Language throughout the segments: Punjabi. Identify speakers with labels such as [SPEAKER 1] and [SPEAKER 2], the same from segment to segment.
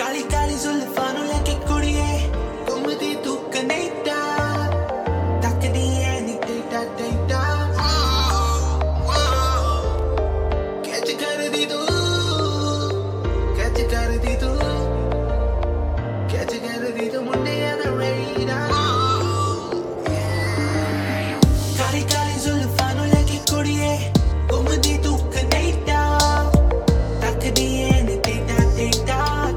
[SPEAKER 1] ਕਾਲੀ ਕਾਲੀ ਜ਼ੁਲਫਾਂ ਨੂੰ ਲੈ ਕੇ ਕੁੜੀਏ ਘੁੰਮਦੀ ਤੂੰ ਕੈਨੇਡਾ ਤੱਕਦੀ ਐ ਨੀ ਟੇਡਾ ਟੇਡਾ ਕੈਚ ਕਰਦੀ ਤੂੰ ਕੈਚ ਕਰਦੀ ਤੂੰ ਕੈਚ ਕਰਦੀ ਤੂੰ ਮੁੰਡਿਆਂ ਦਾ ਰੇਡਾ ਕਾਲੀ ਕਾਲੀ ਜ਼ੁਲਫਾਂ ਨੂੰ ਲੈ ਕੇ ਕੁੜੀਏ ਘੁੰਮਦੀ ਤੂੰ ਕੈਨੇਡਾ ਤੱਕਦੀ ਐ ਨੀ ਟੇਡਾ ਟੇਡਾ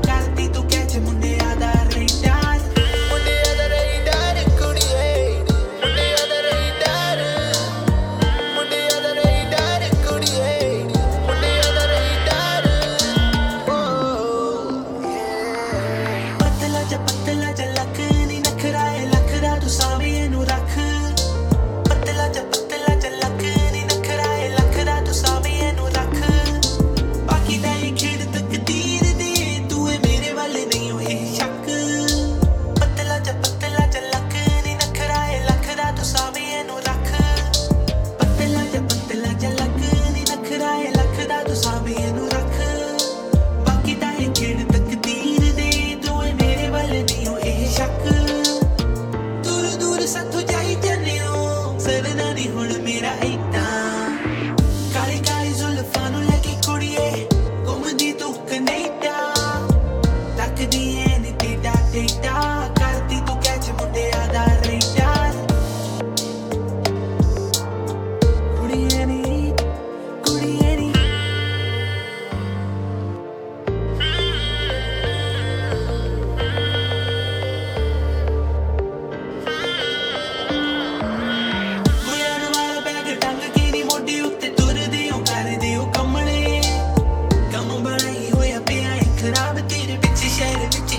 [SPEAKER 1] ਪਤਲਾ ਜਾ ਲੱਕ ਨੀ ਨਖਰਾ ਏ ਲੱਖ ਦਾ ਤੂੰ ਸਾਵੇਂ ਇਹਨੂੰ ਰੱਖ ਪਤਲਾ ਜਾ ਲੱਕ ਨੀ ਨਖਰਾ ਏ ਲੱਖ ਦਾ ਤੂੰ ਸਾਵੇਂ ਇਹਨੂੰ ਰੱਖ ਬਾਕੀ ਦਾ ਇਹ ਖੇਡ ਤਕਦੀਰ ਦੀ ਤੂੰ ਏ ਮੇਰੇ ਵੱਲ ਨਹੀਂ ਹੋ ਇਹ ਸ਼ੱਕ ਪਤਲਾ ਜਾ ਲੱਕ ਨੀ ਨਖਰਾ ਏ ਲੱਖ ਦਾ ਤੂੰ ਸਾਵੇਂ ਇਹਨੂੰ ਰੱਖ ਪਤਲਾ ਜਾ ਲੱਕ ਨੀ ਨਖਰਾ ਏ ਲੱਖ ਦਾ ਤੂੰ ਸਾਵੇਂ ਇਹਨੂੰ ਰੱਖ ਬਾਕੀ ਦਾ ਇਹ ਖੇਡ ਤਕਦੀਰ ਦੀ ਤੂੰ ਏ ਮੇਰੇ ਵੱਲ ਨਹੀਂ ਹੋ ਇਹ ਸ਼ੱਕ ਦੂਰ ਦੂਰ ਸਾਥੋਂ ਜਾਈ ਜਾਂਦੇ ਹੋ ਸਰਦਾ ਨਹੀਂ ਹੁਣ ਮੇਰਾ ਏਦਾਂ ਕਾਲੀ ਕਾਲੀ ਜ਼ੁਲਫਾਂ ਨੂੰ ਲੈ ਕੇ ਕੁੜੀਏ ਘੁੰਮਦੀ ਤੂੰ ਕੈਨੇਡਾ ਤੱਕਦੀ ਐ ਨੀ ਟੇਡਾ ਟੇਡਾ ਕਰਦੀ ਤੂੰ ਕੈਚ ਮੁੰਡਿਆਂ ਦਾ ਰੇਡਾ ਕੁੜੀਏ ਨੀ ਖਰਾਬ ਤੇਰੇ ਪਿੱਛੇ ਸ਼ਹਿਰ ਵਿੱਚ